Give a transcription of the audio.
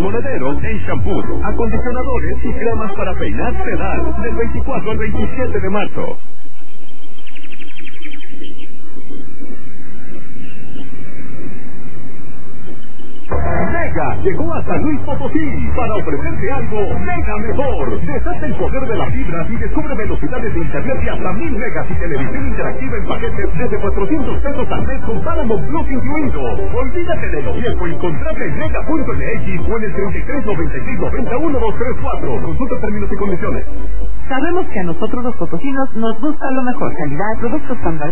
Monedero en shampoos, acondicionadores y cremas para peinar Sedal del 24 al 27 de marzo. Mega llegó a San Luis Potosí para ofrecerte algo mega mejor. Deshace el poder de las fibras y descubre velocidades de internet de hasta 1000 megas y televisión interactiva en paquetes desde 400 pesos al mes con Paramount Plus incluido. Olvídate de lo viejo y contrata en mega.mx o en el 3396901234. Consulta términos y condiciones. Sabemos que a nosotros los potosinos nos gusta lo mejor, calidad, productos standard.